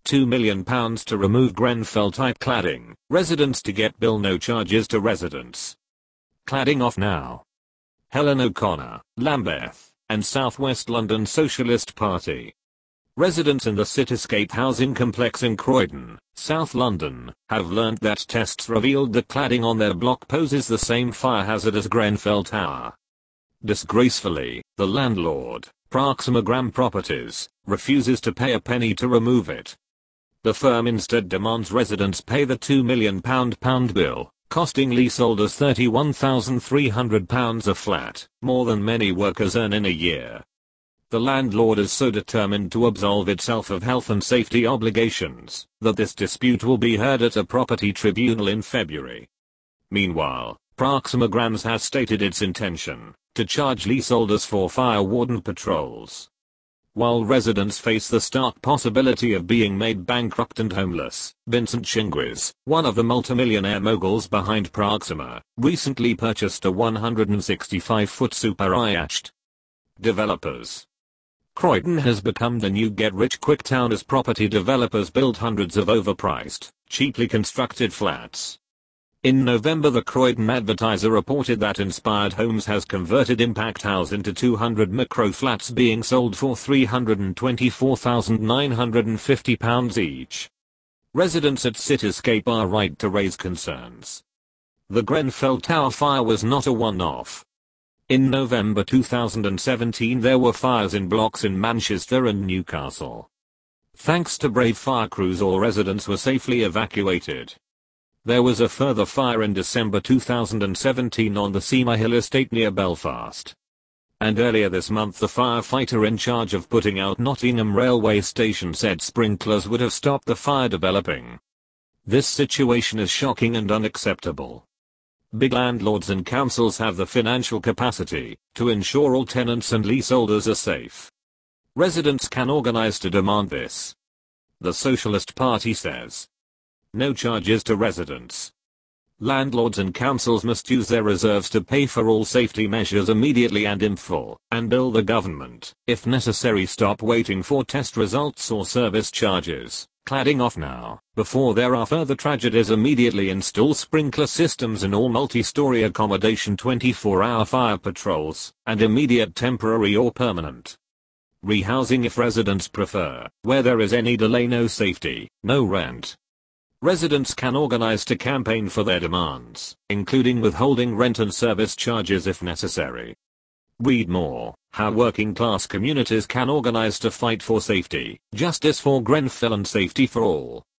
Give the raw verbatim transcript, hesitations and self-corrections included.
two million pounds to remove Grenfell-type cladding. Residents to get bill no charges to residents. Cladding off now. Helen O'Connor, Lambeth, and South West London Socialist Party. Residents in the Cityscape housing complex in Croydon, South London, have learned that tests revealed the cladding on their block poses the same fire hazard as Grenfell Tower. Disgracefully, the landlord, Proxima Gram Properties, refuses to pay a penny to remove it. The firm instead demands residents pay the two million pound pound bill, costing leaseholders thirty-one thousand three hundred pounds a flat, more than many workers earn in a year. The landlord is so determined to absolve itself of health and safety obligations that this dispute will be heard at a property tribunal in February. Meanwhile, Proxima Grams has stated its intention to charge leaseholders for fire warden patrols. While residents face the stark possibility of being made bankrupt and homeless, Vincent Chingwis, one of the multimillionaire moguls behind Proxima, recently purchased a one hundred sixty-five foot super yacht. Developers. Croydon has become the new get-rich-quick town as property developers build hundreds of overpriced, cheaply constructed flats. In November, the Croydon Advertiser reported that Inspired Homes has converted Impact House into two hundred micro flats being sold for three hundred twenty-four thousand nine hundred fifty pounds each. Residents at Cityscape are right to raise concerns. The Grenfell Tower fire was not a one-off. In November two thousand seventeen there were fires in blocks in Manchester and Newcastle. Thanks to brave fire crews, all residents were safely evacuated. There was a further fire in December two thousand seventeen on the Seymour Hill estate near Belfast. And earlier this month the firefighter in charge of putting out Nottingham railway station said sprinklers would have stopped the fire developing. This situation is shocking and unacceptable. Big landlords and councils have the financial capacity to ensure all tenants and leaseholders are safe. Residents can organize to demand this. The Socialist Party says. No charges to residents. Landlords and councils must use their reserves to pay for all safety measures immediately and in full, and bill the government. If necessary, stop waiting for test results or service charges. Cladding off now, before there are further tragedies. Immediately install sprinkler systems in all multi-story accommodation, twenty-four hour fire patrols, and immediate temporary or permanent rehousing if residents prefer. Where there is any delay, no safety, no rent. Residents can organize to campaign for their demands, including withholding rent and service charges if necessary. Read more: how working class communities can organize to fight for safety, justice for Grenfell and safety for all.